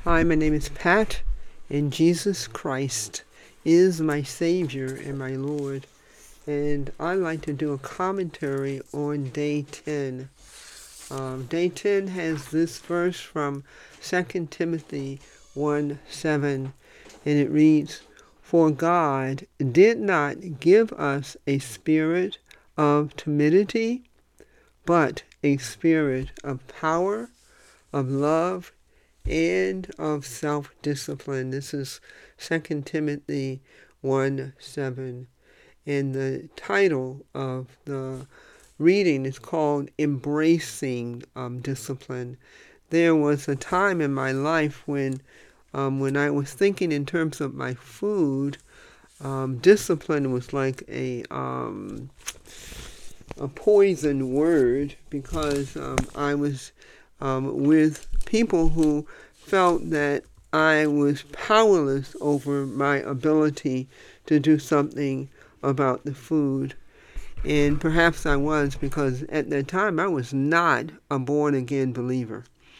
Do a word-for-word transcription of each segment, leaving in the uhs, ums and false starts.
Hi, my name is Pat, and Jesus Christ is my Savior and my Lord. And I'd like to do a commentary on day ten. Um, day ten has this verse from Second Timothy one seven, and it reads, "For God did not give us a spirit of timidity, but a spirit of power, of love, and of self-discipline." This is Second Timothy one seven. And the title of the reading is called Embracing um, Discipline. There was a time in my life when, um, when I was thinking in terms of my food, um, discipline was like a um, a poison word because um, I was um, with people who felt that I was powerless over my ability to do something about the food. And perhaps I was, because at that time I was not a born-again believer.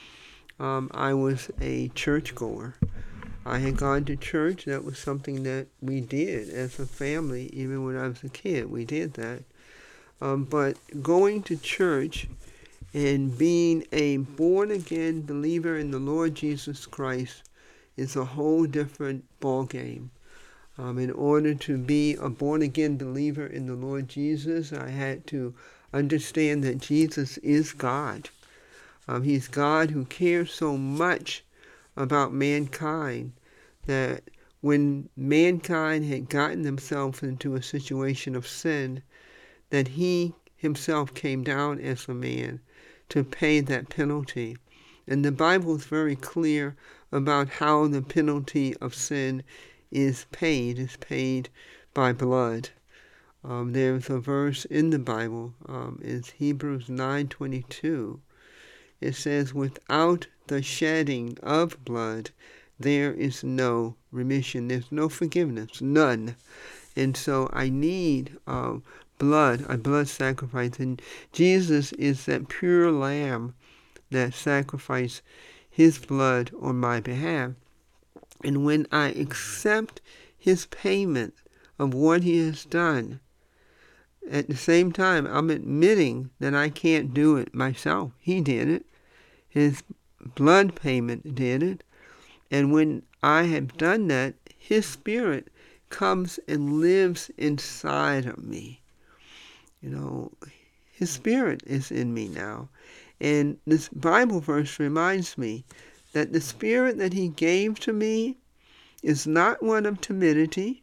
Um, I was a churchgoer. I had gone to church. That was something that we did as a family. Even when I was a kid, we did that. Um, but going to church and being a born-again believer in the Lord Jesus Christ is a whole different ballgame. Um, in order to be a born-again believer in the Lord Jesus, I had to understand that Jesus is God. Um, he's God who cares so much about mankind that when mankind had gotten themselves into a situation of sin, that he himself came down as a man to pay that penalty. And the Bible is very clear about how the penalty of sin is paid. It's paid by blood. Um, there's a verse in the Bible, um, it's Hebrews nine twenty-two. It says, "Without the shedding of blood, there is no remission." There's no forgiveness, none. And so I need um, blood, a blood sacrifice. And Jesus is that pure lamb that sacrificed his blood on my behalf. And when I accept his payment of what he has done, at the same time, I'm admitting that I can't do it myself. He did it. His blood payment did it. And when I have done that, his Spirit comes and lives inside of me. You know, his Spirit is in me now. And this Bible verse reminds me that the Spirit that he gave to me is not one of timidity,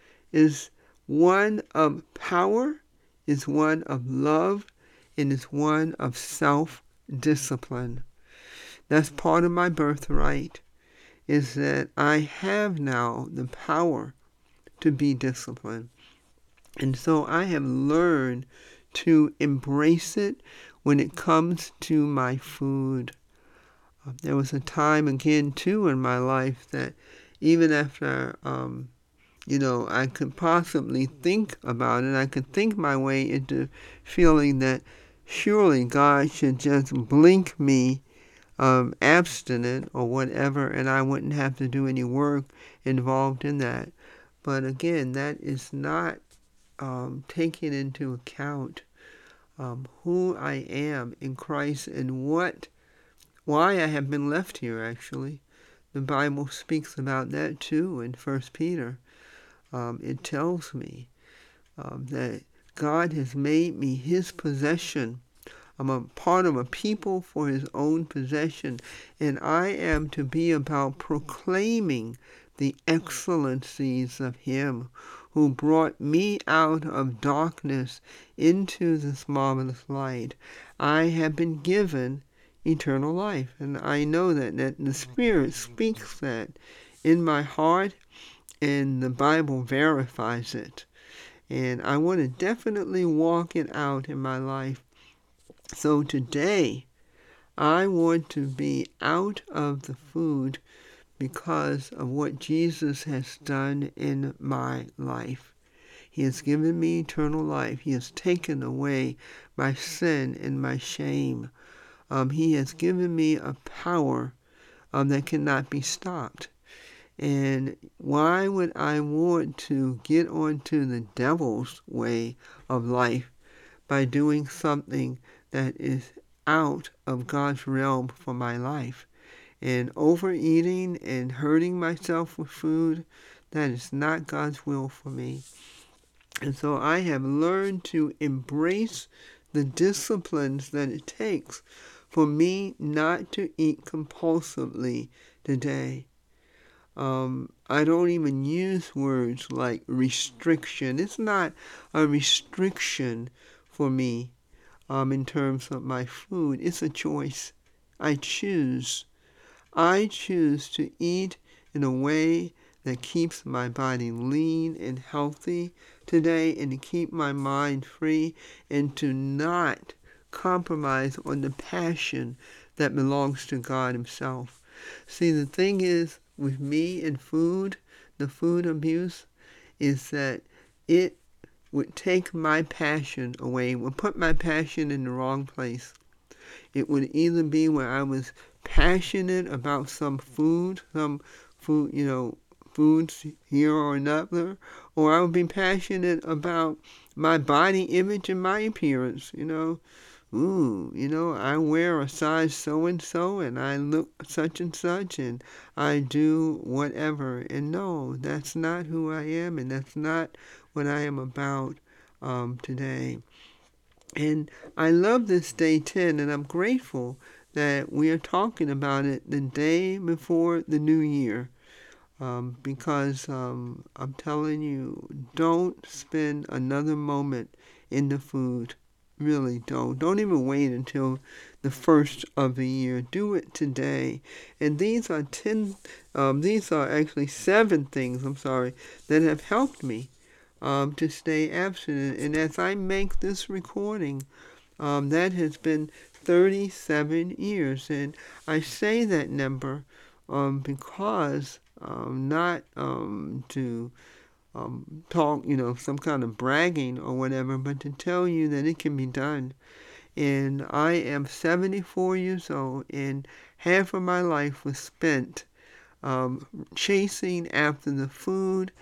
is one of power, is one of love, and is one of self-discipline. That's part of my birthright, is that I have now the power to be disciplined. And so I have learned to embrace it when it comes to my food. Uh, there was a time, again, too, in my life that even after, um, you know, I could possibly think about it, I could think my way into feeling that surely God should just blink me um, abstinent or whatever, and I wouldn't have to do any work involved in that. But again, that is not um, taking into account um, who I am in Christ and what, why I have been left here, actually. The Bible speaks about that too in First Peter. Um, it tells me um, that God has made me his possession. I'm a part of a people for his own possession, and I am to be about proclaiming the excellencies of him who brought me out of darkness into this marvelous light. I have been given eternal life, and I know that, that the Spirit speaks that in my heart, and the Bible verifies it. And I want to definitely walk it out in my life. So today, I want to be out of the food because of what Jesus has done in my life. He has given me eternal life. He has taken away my sin and my shame. Um, he has given me a power um, that cannot be stopped. And why would I want to get onto the devil's way of life by doing something that is out of God's realm for my life? And overeating and hurting myself with food, that is not God's will for me. And so I have learned to embrace the disciplines that it takes for me not to eat compulsively today. Um, I don't even use words like restriction. It's not a restriction for me um, in terms of my food. It's a choice. I choose. I choose to eat in a way that keeps my body lean and healthy today, and to keep my mind free, and to not compromise on the passion that belongs to God Himself. See, the thing is with me and food, the food abuse, is that it would take my passion away, would put my passion in the wrong place. It would either be where I was passionate about some food, some food, you know, foods here or another, or I would be passionate about my body image and my appearance, you know. Ooh, you know, I wear a size so-and-so and I look such and such and I do whatever. And no, that's not who I am, and that's not what I am about um, today. And I love this day ten, and I'm grateful that we are talking about it the day before the new year. Um, because um, I'm telling you, don't spend another moment in the food. Really don't. Don't even wait until the first of the year. Do it today. And these are ten. Um, these are actually seven things. I'm sorry, that have helped me um, to stay abstinent. And as I make this recording, um, that has been thirty-seven years. And I say that number um, because um, not um, to um, talk, you know, some kind of bragging or whatever, but to tell you that it can be done. And I am seventy-four years old, and half of my life was spent um, chasing after the food.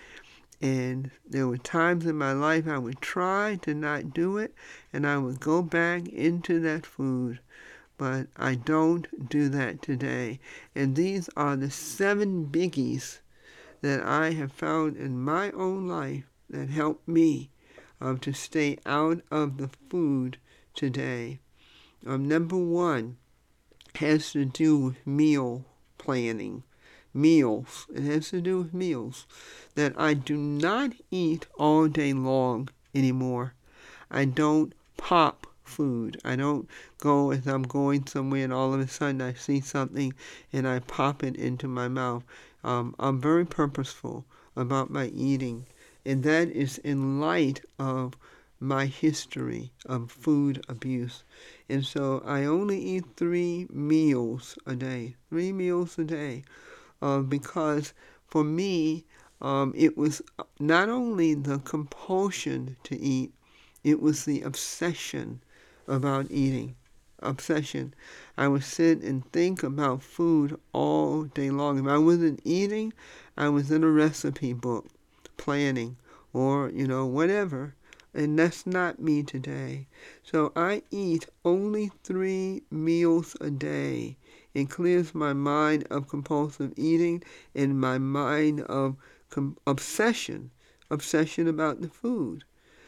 And there were times in my life I would try to not do it, and I would go back into that food. But I don't do that today. And these are the seven biggies that I have found in my own life that help me um, to stay out of the food today. Um, number one has to do with meal planning. Meals. It has to do with meals. That I do not eat all day long anymore. I don't pop food. I don't go as I'm going somewhere and all of a sudden I see something and I pop it into my mouth. Um, I'm very purposeful about my eating, and that is in light of my history of food abuse. And so I only eat three meals a day, three meals a day, uh, because for me, um, it was not only the compulsion to eat, it was the obsession about eating. Obsession. I would sit and think about food all day long. If I wasn't eating, I was in a recipe book, planning, or, you know, whatever. And that's not me today. So I eat only three meals a day. It clears my mind of compulsive eating and my mind of com- obsession, obsession about the food.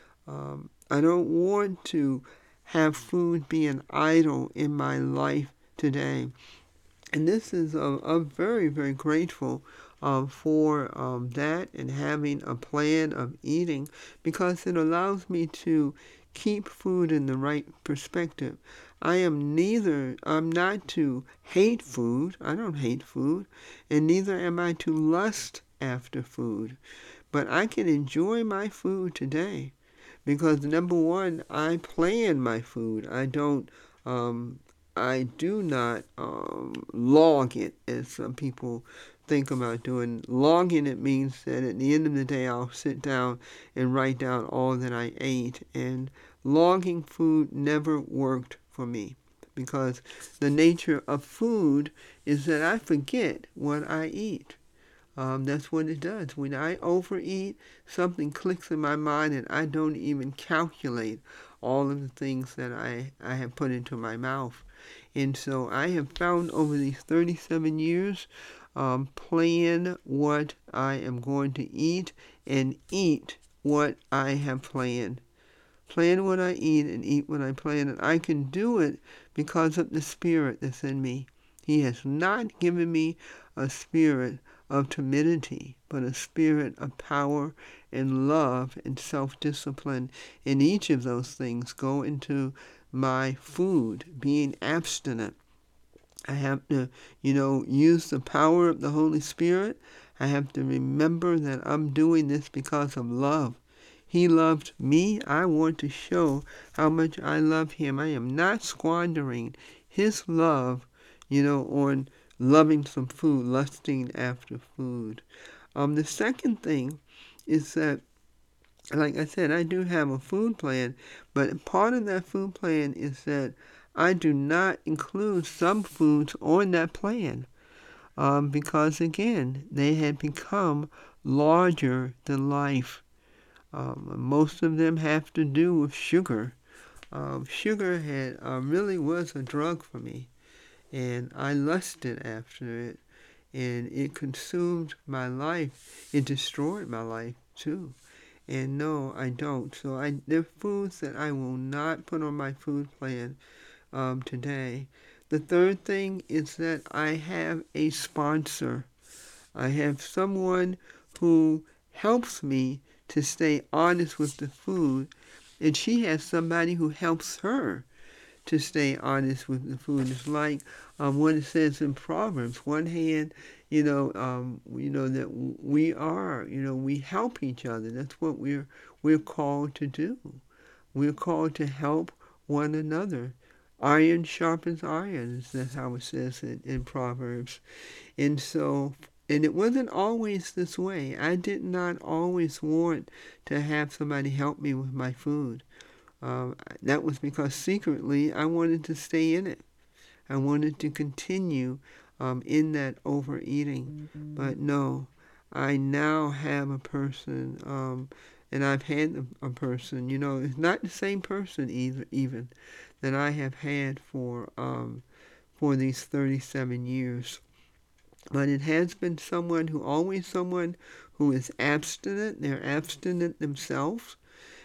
Um, I don't want to have food be an idol in my life today. And this is, uh, I'm very, very grateful uh, for um, that and having a plan of eating, because it allows me to keep food in the right perspective. I am neither, I'm not to hate food, I don't hate food, and neither am I to lust after food. But I can enjoy my food today. Because number one, I plan my food. I don't, um, I do not um, log it, as some people think about doing. Logging it means that at the end of the day, I'll sit down and write down all that I ate. And logging food never worked for me. because the nature of food is that I forget what I eat. Um, that's what it does. When I overeat, something clicks in my mind and I don't even calculate all of the things that I, I have put into my mouth. And so I have found over these thirty-seven years, um, plan what I am going to eat and eat what I have planned. Plan what I eat and eat what I plan. And I can do it because of the Spirit that's in me. He has not given me a spirit of timidity, but a spirit of power and love and self-discipline. And each of those things go into my food, being abstinent. I have to, you know, use the power of the Holy Spirit. I have to remember that I'm doing this because of love. He loved me. I want to show how much I love him. I am not squandering his love, you know, on loving some food, lusting after food. Um, the second thing is that, like I said, I do have a food plan, but part of that food plan is that I do not include some foods on that plan um, because, again, they had become larger than life. Um, most of them have to do with sugar. Um, sugar had uh, really was a drug for me, and I lusted after it, and it consumed my life. It destroyed my life too. And no, I don't. So I there are foods that I will not put on my food plan um, today. The third thing is that I have a sponsor. I have someone who helps me to stay honest with the food, and she has somebody who helps her to stay honest with the food. It's like um, what it says in Proverbs. One hand, you know, um, you know that we are, you know, we help each other. That's what we're we're called to do. We're called to help one another. Iron sharpens iron. That's how it says in, in Proverbs. And so, and it wasn't always this way. I did not always want to have somebody help me with my food. Um, that was because secretly I wanted to stay in it. I wanted to continue um, in that overeating. Mm-hmm. But no, I now have a person, um, and I've had a, a person, you know, it's not the same person either, even that I have had for um, for these thirty-seven years. But it has been someone who, always someone who is abstinent. They're abstinent themselves.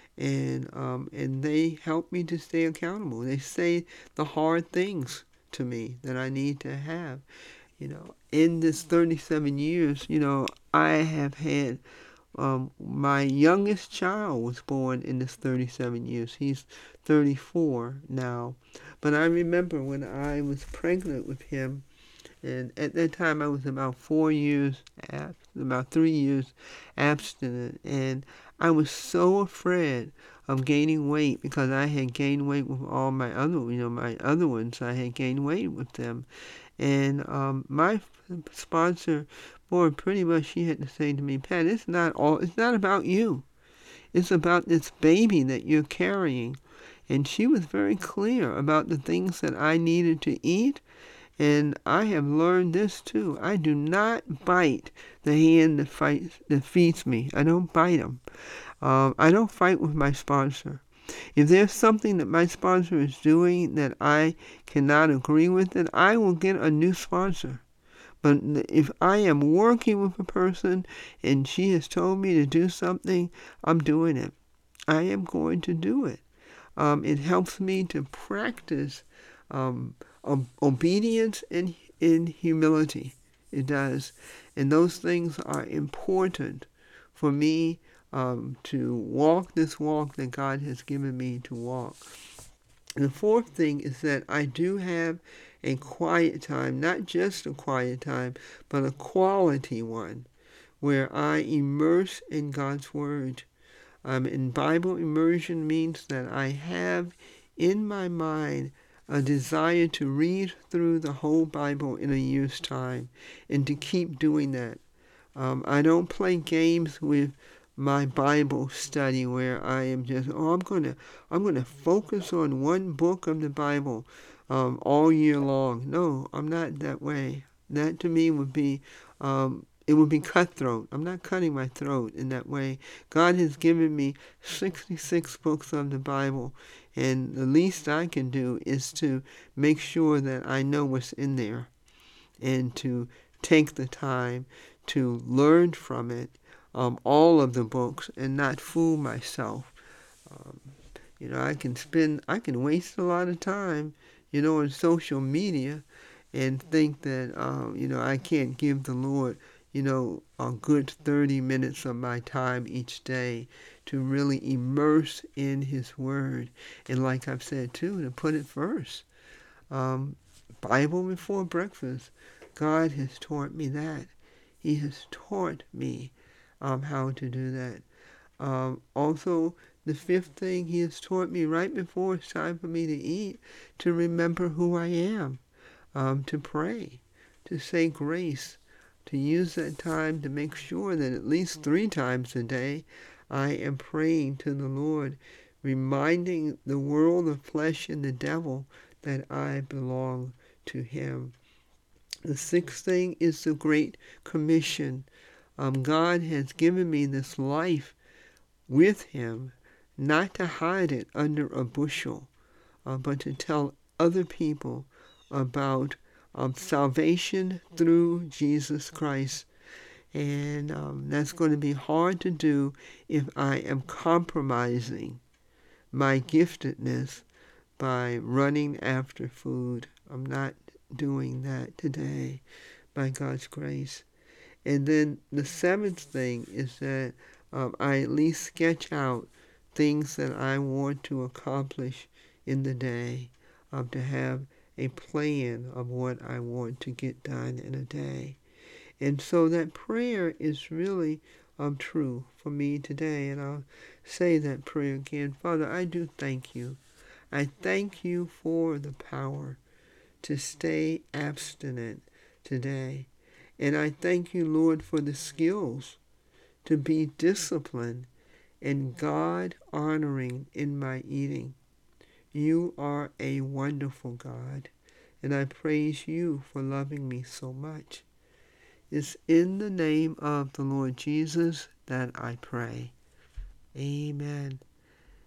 And um, and they help me to stay accountable. They say the hard things to me that I need to have. You know, in this thirty-seven years, you know, I have had, um, my youngest child was born in this thirty-seven years. He's thirty-four now. But I remember when I was pregnant with him, and at that time I was about four years, about three years abstinent, and I was so afraid of gaining weight because I had gained weight with all my other, you know, my other ones. I had gained weight with them, and um, my sponsor, boy, pretty much she had to say to me, Pat, it's not all, it's not about you. It's about this baby that you're carrying, and she was very clear about the things that I needed to eat. And I have learned this too. I do not bite the hand that fights, that feeds me. I don't bite them. Um, I don't fight with my sponsor. If there's something that my sponsor is doing that I cannot agree with, then I will get a new sponsor. But if I am working with a person and she has told me to do something, I'm doing it. I am going to do it. Um, it helps me to practice um, obedience and in humility. It does. And those things are important for me um, to walk this walk that God has given me to walk. And the fourth thing is that I do have a quiet time, not just a quiet time, but a quality one, where I immerse in God's Word. Um, and Bible immersion means that I have in my mind a desire to read through the whole Bible in a year's time and to keep doing that. Um, I don't play games with my Bible study where I am just, oh, I'm going to I'm going to focus on one book of the Bible um, all year long. No, I'm not that way. That to me would be, um, it would be cutthroat. I'm not cutting my throat in that way. God has given me sixty-six books of the Bible, and the least I can do is to make sure that I know what's in there and to take the time to learn from it, um, all of the books, and not fool myself. Um, you know, I can spend, I can waste a lot of time, you know, on social media and think that, um, you know, I can't give the Lord, you know, a good thirty minutes of my time each day to really immerse in His Word. And like I've said, too, to put it first. Um, Bible before breakfast. God has taught me that. He has taught me um, how to do that. Um, also, the fifth thing, He has taught me right before it's time for me to eat to remember who I am, um, to pray, to say grace, to use that time to make sure that at least three times a day I am praying to the Lord, reminding the world of flesh and the devil that I belong to Him. The sixth thing is the Great Commission. Um, God has given me this life with Him, not to hide it under a bushel, uh, but to tell other people about um, salvation through Jesus Christ. And um, that's going to be hard to do if I am compromising my giftedness by running after food. I'm not doing that today, by God's grace. And then the seventh thing is that um, I at least sketch out things that I want to accomplish in the day, um, to have a plan of what I want to get done in a day. And so that prayer is really um, true for me today. And I'll say that prayer again. Father, I do thank you. I thank you for the power to stay abstinent today. And I thank you, Lord, for the skills to be disciplined and God-honoring in my eating. You are a wonderful God, and I praise you for loving me so much. It's in the name of the Lord Jesus that I pray. Amen.